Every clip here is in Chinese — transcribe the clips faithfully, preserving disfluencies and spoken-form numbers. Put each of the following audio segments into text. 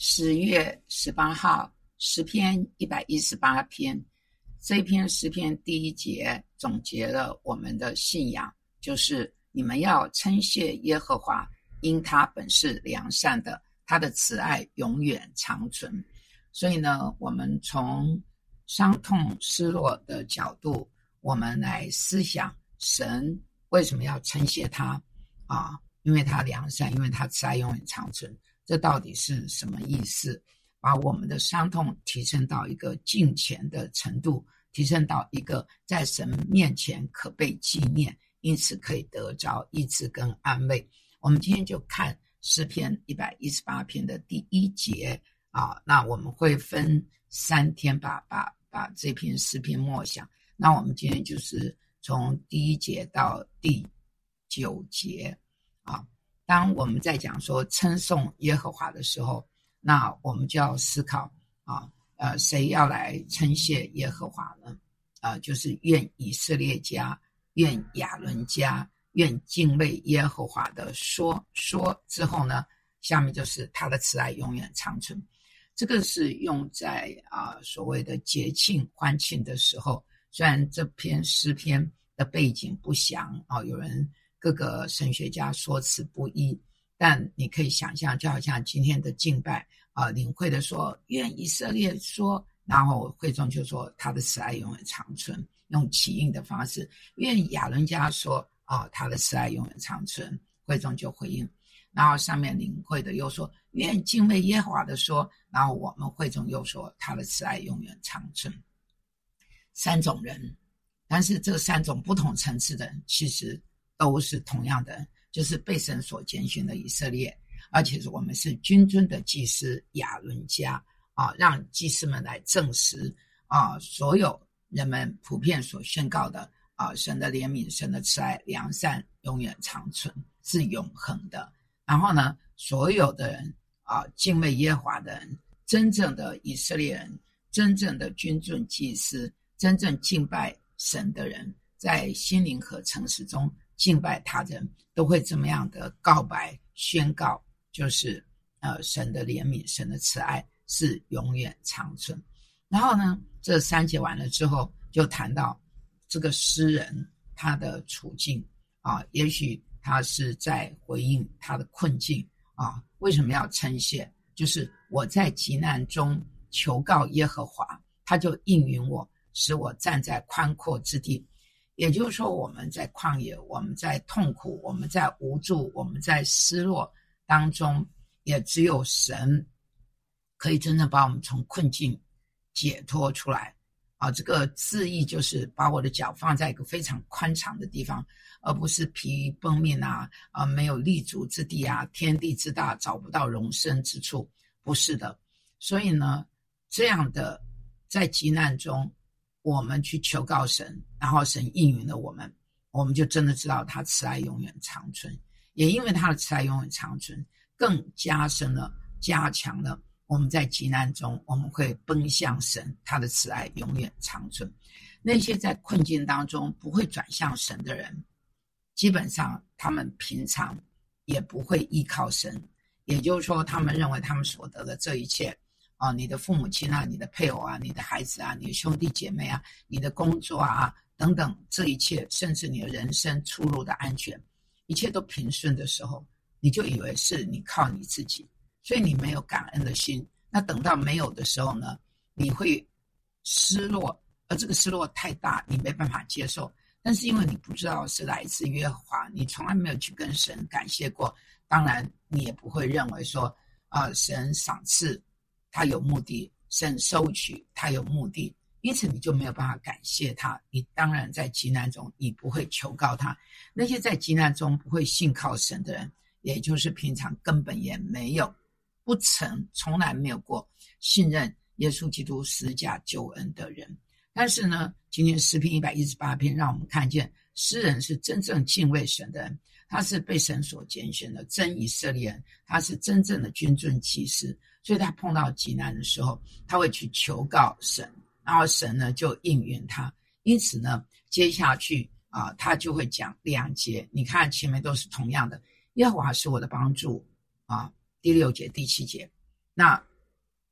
十月十八号，诗篇一百一十八篇。这一篇诗篇第一节总结了我们的信仰，就是你们要称谢耶和华，因他本是良善的，他的慈爱永远长存。所以呢，我们从伤痛失落的角度，我们来思想神为什么要称谢他啊？因为他良善，因为他慈爱永远长存。这到底是什么意思？把我们的伤痛提升到一个敬虔的程度，提升到一个在神面前可被纪念，因此可以得着医治跟安慰。我们今天就看诗篇一百一十八篇的第一节啊，那我们会分三天把把把这篇诗篇默想。那我们今天就是从第一节到第九节啊。当我们在讲说称颂耶和华的时候，那我们就要思考啊，呃，谁要来称谢耶和华呢？呃，就是愿以色列家、愿亚伦家、愿敬畏耶和华的说说之后呢，下面就是他的慈爱永远长存。这个是用在啊、呃、所谓的节庆欢庆的时候。虽然这篇诗篇的背景不详啊、呃，有人各个神学家说辞不一，但你可以想象，就好像今天的敬拜啊、呃，领会的说愿以色列说，然后会众就说他的慈爱永远长存，用起应的方式。愿亚伦家说啊、呃，他的慈爱永远长存，会众就回应。然后上面领会的又说愿敬畏耶和华的说，然后我们会众又说他的慈爱永远长存。三种人，但是这三种不同层次的人其实都是同样的，就是被神所拣选的以色列，而且我们是君尊的祭司亚伦家啊，让祭司们来证实啊，所有人们普遍所宣告的啊，神的怜悯、神的慈爱、良善永远长存，是永恒的。然后呢，所有的人啊，敬畏耶和华的人，真正的以色列人，真正的君尊祭司，真正敬拜神的人，在心灵和诚实中敬拜他人，都会这么样的告白宣告，就是呃神的怜悯、神的慈爱是永远长存。然后呢，这三节完了之后，就谈到这个诗人他的处境啊，也许他是在回应他的困境啊。为什么要称谢？就是我在急难中求告耶和华，他就应允我，使我站在宽阔之地。也就是说，我们在旷野，我们在痛苦，我们在无助，我们在失落当中，也只有神可以真正把我们从困境解脱出来啊。这个字义就是把我的脚放在一个非常宽敞的地方，而不是疲于奔命啊，啊，没有立足之地啊，天地之大找不到容身之处，不是的。所以呢，这样的在急难中，我们去求告神，然后神应允了我们，我们就真的知道他慈爱永远长存。也因为他的慈爱永远长存，更加深了、加强了我们在急难中，我们会奔向神，他的慈爱永远长存。那些在困境当中不会转向神的人，基本上他们平常也不会依靠神，也就是说，他们认为他们所得的这一切啊，你的父母亲啊，你的配偶啊，你的孩子啊，你的兄弟姐妹啊，你的工作啊等等，这一切甚至你的人生出路的安全，一切都平顺的时候，你就以为是你靠你自己，所以你没有感恩的心。那等到没有的时候呢，你会失落，而这个失落太大，你没办法接受。但是因为你不知道是来自耶和华，你从来没有去跟神感谢过，当然你也不会认为说啊、呃，神赏赐他有目的，神收取他有目的，因此你就没有办法感谢他。你当然在急难中你不会求告他。那些在急难中不会信靠神的人，也就是平常根本也没有不曾从来没有过信任耶稣基督十字架救恩的人。但是呢，今天诗篇一百一十八篇让我们看见诗人是真正敬畏神的人，他是被神所拣选的真以色列人，他是真正的君尊祭司，所以他碰到急难的时候，他会去求告神，然后神呢就应允他。因此呢，接下去啊、呃，他就会讲两节，你看前面都是同样的，耶和华是我的帮助啊，第六节第七节。那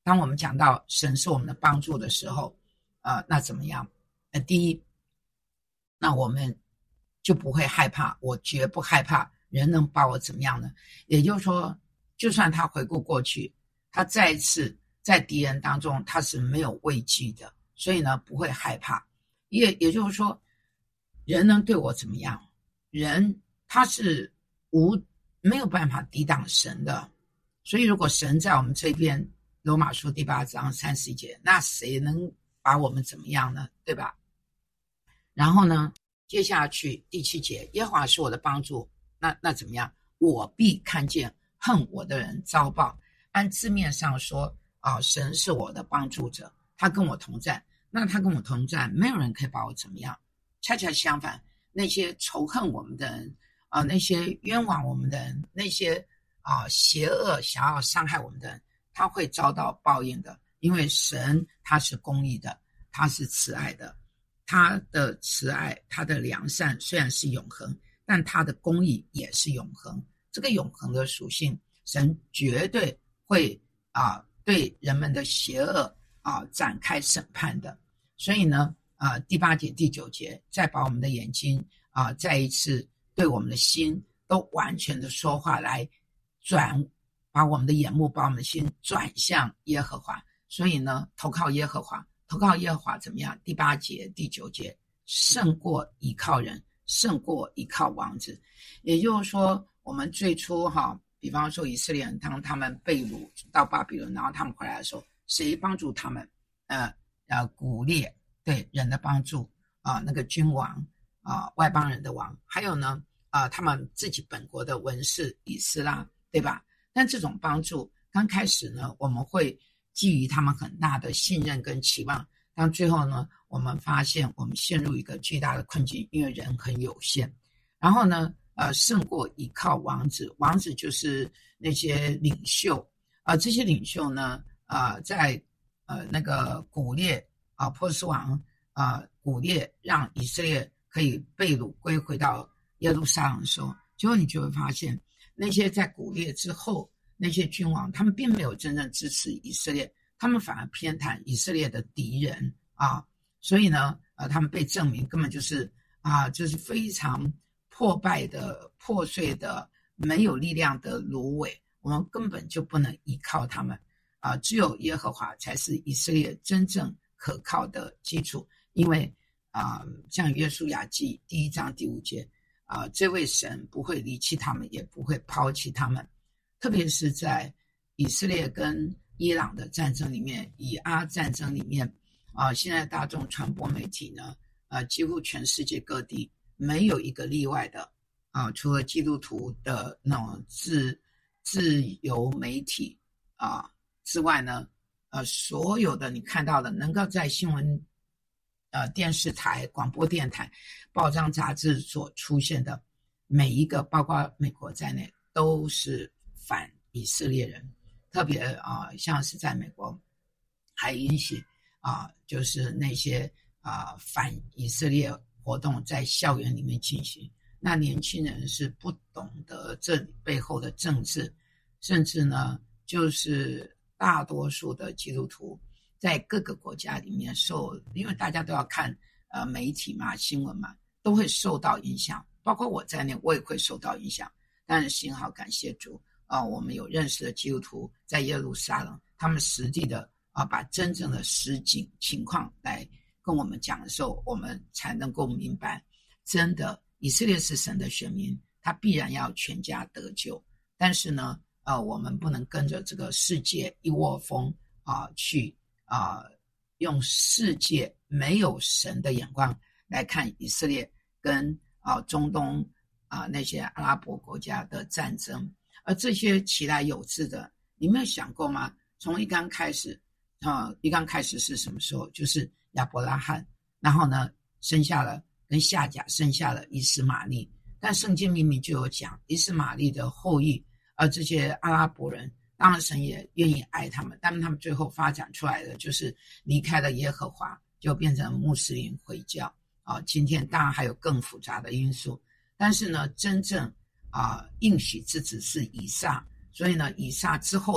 当我们讲到神是我们的帮助的时候，呃，那怎么样？呃，第一，那我们就不会害怕，我绝不害怕人能把我怎么样呢？也就是说，就算他回顾过去，他再一次在敌人当中，他是没有畏惧的，所以呢，不会害怕。也也就是说，人能对我怎么样？人他是无没有办法抵挡神的，所以如果神在我们这边，罗马书第八章三十一节，那谁能把我们怎么样呢？对吧？然后呢，接下去第七节，耶和华是我的帮助，那那怎么样？我必看见恨我的人遭报。按字面上说啊，神是我的帮助者，他跟我同在，那他跟我同在，没有人可以把我怎么样。恰恰相反，那些仇恨我们的人啊、呃，那些冤枉我们的人，那些啊、呃、邪恶想要伤害我们的人，他会遭到报应的。因为神他是公义的，他是慈爱的，他的慈爱，他的良善虽然是永恒，但他的公义也是永恒。这个永恒的属性，神绝对会啊、呃、对人们的邪恶啊、呃、展开审判的。所以呢啊、呃、第八节第九节再把我们的眼睛啊、呃、再一次对我们的心都完全的说话，来转把我们的眼目把我们的心转向耶和华。所以呢，投靠耶和华，投靠耶和华怎么样？第八节第九节胜过依靠人，胜过依靠王子。也就是说，我们最初哈，比方说以色列人当他们被掳到巴比伦，然后他们回来的时候，谁帮助他们？呃呃，古列对人的帮助啊、呃，那个君王啊、呃，外邦人的王，还有呢啊、呃，他们自己本国的文士以斯拉，对吧？但这种帮助刚开始呢，我们会基于他们很大的信任跟期望，但最后呢，我们发现我们陷入一个巨大的困境，因为人很有限。然后呢，呃，胜过依靠王子，王子就是那些领袖啊、呃，这些领袖呢，啊、呃，在呃那个古列啊、呃，波斯王啊、呃，古列让以色列可以被掳归回到耶路撒冷的时候，结果你就会发现，那些在古列之后。那些君王他们并没有真正支持以色列，他们反而偏袒以色列的敌人啊，所以呢，呃，他们被证明根本就是啊，就是非常破败的、破碎的、没有力量的芦苇，我们根本就不能依靠他们啊，只有耶和华才是以色列真正可靠的基础，因为啊，像约书亚记第一章第五节啊，这位神不会离弃他们，也不会抛弃他们。特别是在以色列跟伊朗的战争里面，以阿战争里面啊，现在大众传播媒体呢，啊，几乎全世界各地没有一个例外的啊，除了基督徒的那种自自由媒体啊之外呢，呃，所有的你看到的能够在新闻、呃电视台、广播电台、报章杂志所出现的每一个，包括美国在内，都是反以色列人，特别啊、呃，像是在美国还允许啊、呃，就是那些啊、呃、反以色列活动在校园里面进行。那年轻人是不懂得这背后的政治，甚至呢，就是大多数的基督徒在各个国家里面受，因为大家都要看呃媒体嘛、新闻嘛，都会受到影响，包括我在内，我也会受到影响。但是幸好感谢主啊、呃，我们有认识的基督徒在耶路撒冷，他们实际的啊、呃，把真正的实景情况来跟我们讲的时候，我们才能够明白，真的以色列是神的选民，他必然要全家得救。但是呢，呃，我们不能跟着这个世界一窝蜂啊、呃、去啊、呃、用世界没有神的眼光来看以色列跟啊、呃、中东。啊，那些阿拉伯国家的战争，而这些其来有志的，你没有想过吗？从一刚开始，啊，一刚开始是什么时候？就是亚伯拉罕，然后呢，生下了跟夏甲生下了以实玛利，但圣经明明就有讲，以实玛利的后裔，而这些阿拉伯人，当然神也愿意爱他们，但是他们最后发展出来的就是离开了耶和华，就变成穆斯林回教啊。今天当然还有更复杂的因素。但是呢，真正啊、呃、应许之子是以撒，所以呢，以撒之后的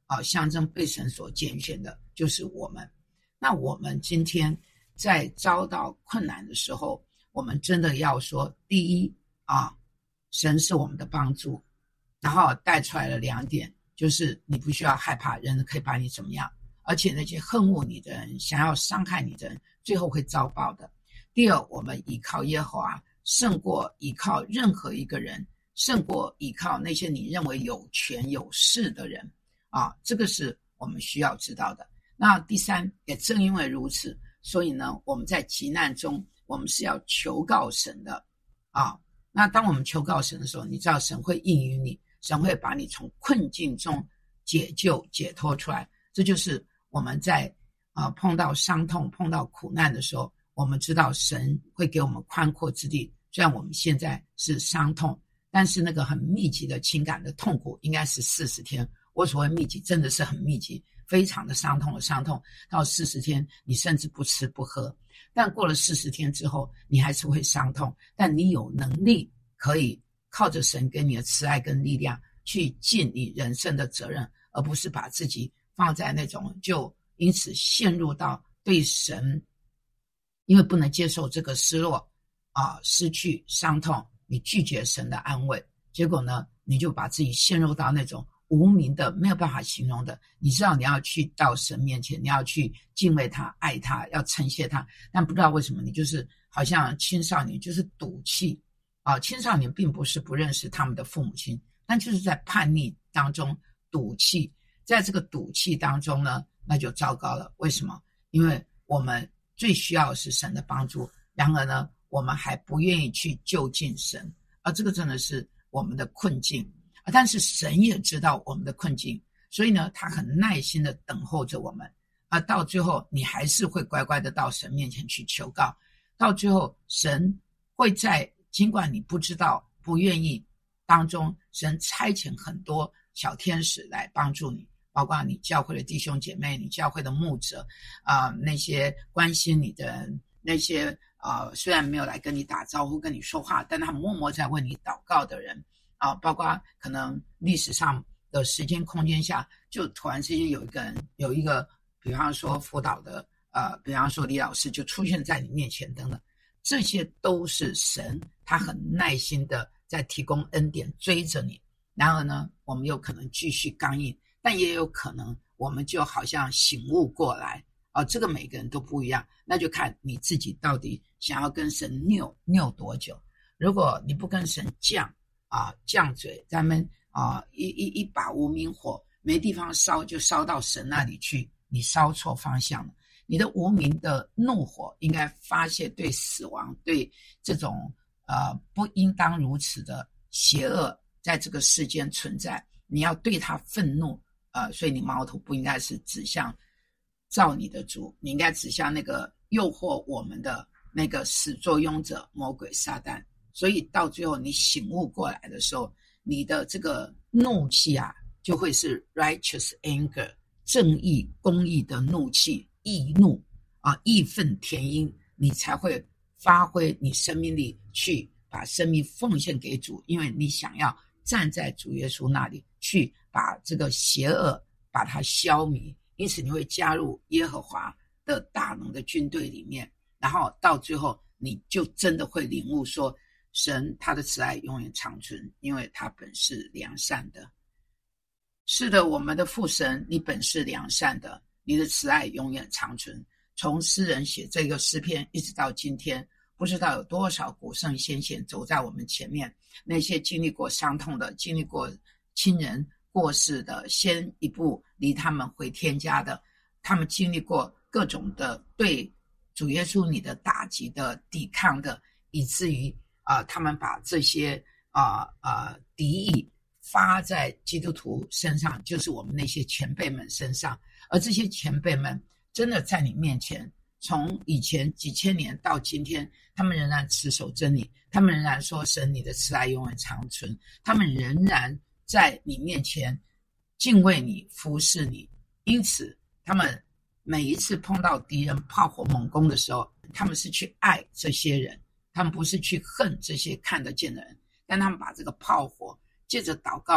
啊，象征被神所拣选的就是我们。那我们今天在遭到困难的时候，我们真的要说，第一啊，神是我们的帮助，然后带出来了两点，就是你不需要害怕人可以把你怎么样，而且那些恨恶你的人，想要伤害你的人，最后会遭报的。第二，我们依靠耶和华胜过依靠任何一个人，胜过依靠那些你认为有权有势的人啊，这个是我们需要知道的。那第三，也正因为如此，所以呢，我们在急难中，我们是要求告神的啊。那当我们求告神的时候，你知道神会应允你，神会把你从困境中解救解脱出来。这就是我们在啊碰到伤痛碰到苦难的时候，我们知道神会给我们宽阔之地。虽然我们现在是伤痛，但是那个很密集的情感的痛苦应该是四十天。我所谓密集真的是很密集，非常的伤痛的伤痛，到四十天你甚至不吃不喝，但过了四十天之后你还是会伤痛，但你有能力可以靠着神给你的慈爱跟力量去尽你人生的责任，而不是把自己放在那种就因此陷入到对神因为不能接受这个失落啊，失去伤痛，你拒绝神的安慰，结果呢你就把自己陷入到那种无名的没有办法形容的。你知道你要去到神面前，你要去敬畏他爱他要称谢他，但不知道为什么你就是好像青少年就是赌气啊，青少年并不是不认识他们的父母亲，但就是在叛逆当中赌气，在这个赌气当中呢，那就糟糕了。为什么？因为我们最需要的是神的帮助，然而呢我们还不愿意去就近神，而这个真的是我们的困境。但是神也知道我们的困境，所以呢他很耐心的等候着我们，而到最后你还是会乖乖的到神面前去求告，到最后神会在尽管你不知道不愿意当中，神差遣很多小天使来帮助你，包括你教会的弟兄姐妹，你教会的牧者啊、呃，那些关心你的人，那些啊、呃、虽然没有来跟你打招呼跟你说话，但他默默在为你祷告的人啊，包括可能历史上的时间空间下，就突然之间有一个人有一个，比方说辅导的呃，比方说李老师就出现在你面前等等，这些都是神他很耐心的在提供恩典追着你。然而呢，我们有可能继续刚硬，但也有可能我们就好像醒悟过来啊，这个每个人都不一样，那就看你自己到底想要跟神拗拗多久。如果你不跟神犟啊，犟嘴，咱们啊一一一把无名火没地方烧，就烧到神那里去，你烧错方向了。你的无名的怒火应该发泄对死亡，对这种呃不应当如此的邪恶在这个世间存在，你要对他愤怒呃，所以你矛头不应该是指向造你的主，你应该指向那个诱惑我们的那个始作俑者魔鬼撒旦。所以到最后你醒悟过来的时候，你的这个怒气啊就会是 righteous anger， 正义公义的怒气，义怒啊，义愤填膺，你才会发挥你生命力去把生命奉献给主，因为你想要站在主耶稣那里去把这个邪恶把它消弭，因此你会加入耶和华的大能的军队里面，然后到最后你就真的会领悟说，神他的慈爱永远长存，因为他本是良善的。是的，我们的父神，你本是良善的，你的慈爱永远长存。从诗人写这个诗篇一直到今天，不知道有多少古圣先贤走在我们前面，那些经历过伤痛的，经历过亲人过世的，先一步离他们回天家的，他们经历过各种的对主耶稣你的打击的抵抗的，以至于啊、呃，他们把这些啊啊、呃呃、敌意发在基督徒身上，就是我们那些前辈们身上。而这些前辈们真的在你面前，从以前几千年到今天，他们仍然持守真理，他们仍然说神你的慈爱永远长存，他们仍然在你面前敬畏你服侍你。因此他们每一次碰到敌人炮火猛攻的时候，他们是去爱这些人，他们不是去恨这些看得见的人，但他们把这个炮火借着祷告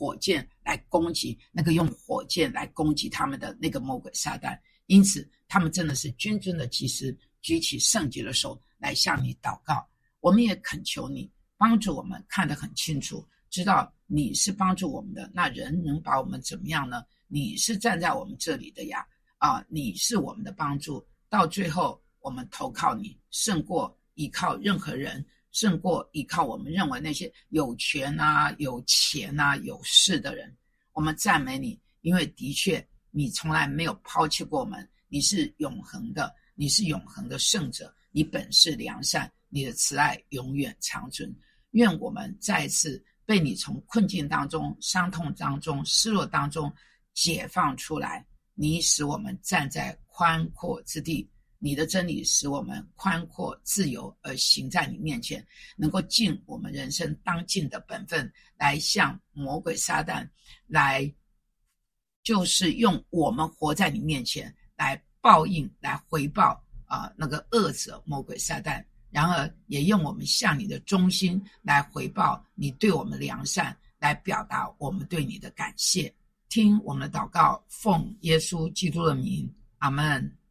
火箭来攻击那个用火箭来攻击他们的那个魔鬼撒旦。因此他们真的是君尊的祭司，举起圣洁的手来向你祷告。我们也恳求你帮助我们看得很清楚，知道你是帮助我们的，那人能把我们怎么样呢？你是站在我们这里的呀，啊，你是我们的帮助，到最后我们投靠你，胜过依靠任何人，胜过依靠我们认为那些有权啊、有钱啊、有势的人。我们赞美你，因为的确你从来没有抛弃过我们，你是永恒的，你是永恒的圣者，你本是良善，你的慈爱永远长存。愿我们再一次被你从困境当中、伤痛当中、失落当中解放出来，你使我们站在宽阔之地，你的真理使我们宽阔自由，而行在你面前，能够尽我们人生当尽的本分，来向魔鬼撒旦，来就是用我们活在你面前来报应，来回报啊、呃、那个恶者魔鬼撒旦。然而也用我们向你的忠心来回报你对我们良善，来表达我们对你的感谢。听我们的祷告，奉耶稣基督的名，阿们。